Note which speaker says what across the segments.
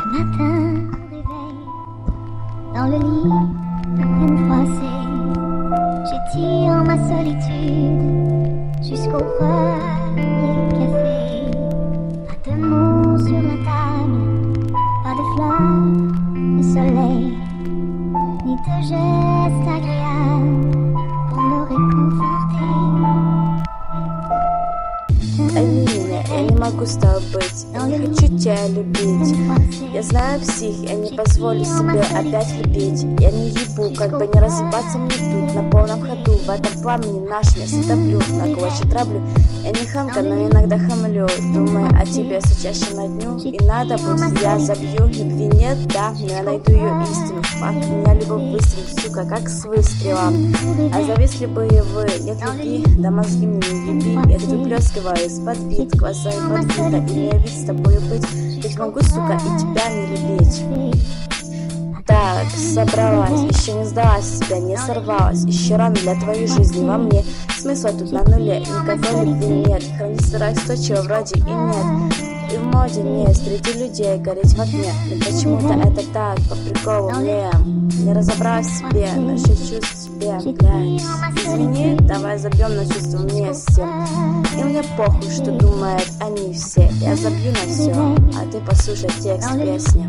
Speaker 1: Matin, réveil, dans le lit, à peine froissé, j'étire ma solitude jusqu'au premier café. Pas de mots sur la table, pas de fleurs, de soleil, ni de gestes agréables pour me réconforter.
Speaker 2: Амина, я не могу с тобой быть, я не хочу тебя любить. Я знаю псих, я не позволю себе опять любить. Я не ебу, как бы не разъебаться мне тут на полном ходу. В этом пламени наш место топлю, многовоче траблю. Я не хамка, но иногда хамлю. Думаю о тебе все чаще на дню. И надо быть, я забью. Любви нет, да, но я найду ее истину. Факт, меня любовь выстрелит, сука, как с выстрелом. А зависли бы и вы, нет любви, да мозги мне не еби. Я тут выплескиваю из-под вид, глаза и подбита. И я вид с тобою быть, ведь могу, сука, и тебя не любить. Так, собралась, еще не сдалась себя, не сорвалась. Еще рано для твоей жизни во мне. Смысла тут на нуле, никакой любви нет. Хранить стараюсь то, чего вроде и нет. И в моде не среди людей гореть в огне. Но почему-то это так, по приколу мне. Не разобралась в себе, но еще чувств тебе, блядь. Извини, давай забьем на чувства вместе. И мне похуй, что думают они все. Я забью на все, а ты послушай текст песни.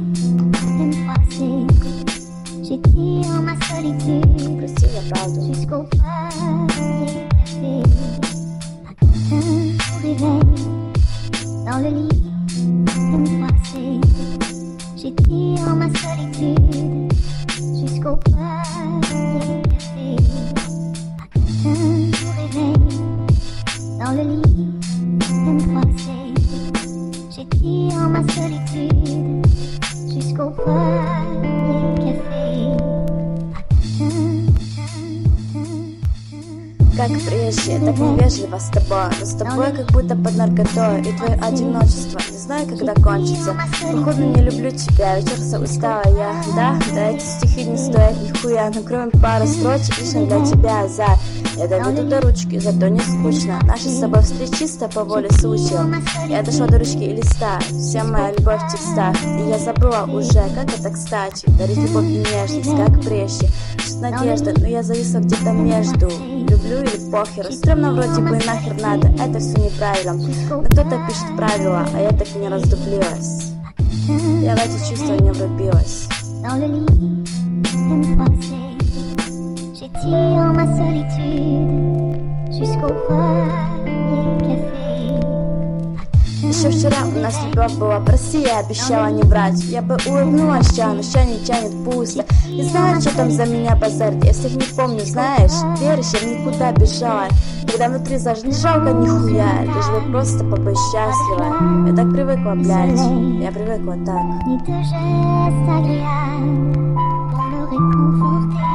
Speaker 1: J'étire ma solitude
Speaker 2: Прости, я правду.
Speaker 1: jusqu'au premier café. Matin, réveil, dans le lit, peine froissée. J'étire ma solitude jusqu'au premier café. Matin, réveil, dans le lit, peine froissée. J'étire ma solitude jusqu'au premier café.
Speaker 2: Как прежде, так невежливо с тобой. Но с тобой как будто под наркотой. И твое одиночество, не знаю, когда кончится. Походу не люблю тебя, вечерся устала я. Да, эти стихи не стоят нихуя. Но кроме пары строчек лично для тебя за. Я доведу до ручки, зато не скучно. Наши с тобой встречи чисто по воле случая. Я дошла до ручки и листа. Вся моя любовь в текстах. И я забыла уже, как это кстати. Дарить любовь и нежность, как прежде. Надежда, но я зависла где-то между. Люблю или похер, стрёмно вроде бы и нахер надо. Это все неправильно, но кто-то пишет правила, а я так не раздуплилась. Я в эти чувства не влюбилась.
Speaker 1: Dans le lit, peine froissée, j'étire ma solitude jusqu'au premier café.
Speaker 2: Еще вчера у нас любовь была, прости, я обещала не врать. Я бы улыбнулась, но ща не тянет пусто. Не знаю, что там за меня базарит, я всех не помню, знаешь. Веришь, я в никуда бежала, когда внутри даже не жалко нихуя. Лишь бы просто побыть счастлива. Я так привыкла, блядь, я привыкла так.
Speaker 1: Ni de gestes agréables pour me réconforter.